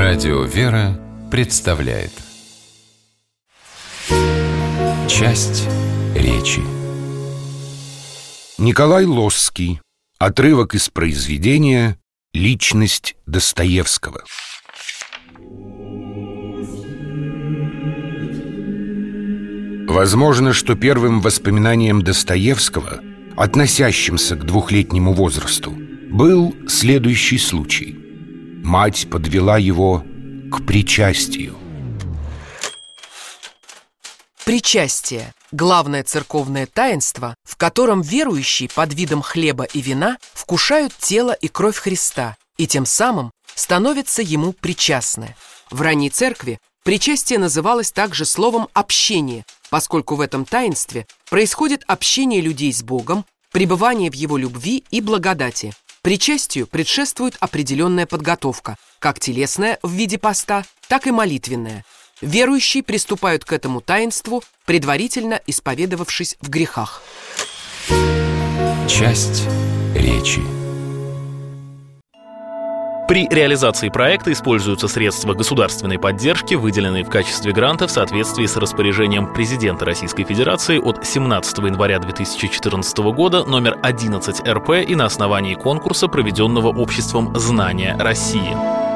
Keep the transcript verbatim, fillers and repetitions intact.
Радио «Вера» представляет часть речи. Николай Лосский. Отрывок из произведения «Личность Достоевского». Возможно, что первым воспоминанием Достоевского, относящимся к двухлетнему возрасту, был следующий случай. Мать подвела его к причастию. Причастие – главное церковное таинство, в котором верующие под видом хлеба и вина вкушают тело и кровь Христа и тем самым становятся Ему причастны. В ранней церкви причастие называлось также словом «общение», поскольку в этом таинстве происходит общение людей с Богом, пребывание в Его любви и благодати. Причастию предшествует определенная подготовка, как телесная в виде поста, так и молитвенная. Верующие приступают к этому таинству, предварительно исповедовавшись в грехах. Часть речи. При реализации проекта используются средства государственной поддержки, выделенные в качестве гранта в соответствии с распоряжением президента Российской Федерации от семнадцатого января две тысячи четырнадцатого года номер одиннадцать эр пэ и на основании конкурса, проведенного обществом «Знания России».